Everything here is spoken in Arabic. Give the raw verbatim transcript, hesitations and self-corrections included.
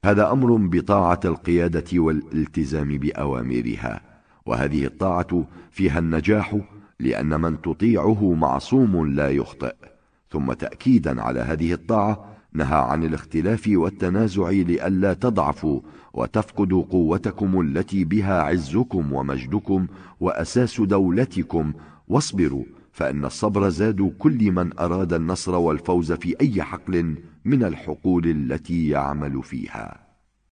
هذا أمر بطاعة القيادة والالتزام بأوامرها، وهذه الطاعة فيها النجاح، لأن من تطيعه معصوم لا يخطئ. ثم تأكيدا على هذه الطاعة نهى عن الاختلاف والتنازع لئلا تضعفوا وتفقدوا قوتكم التي بها عزكم ومجدكم وأساس دولتكم، واصبروا فإن الصبر زاد كل من أراد النصر والفوز في أي حقل من الحقول التي يعمل فيها.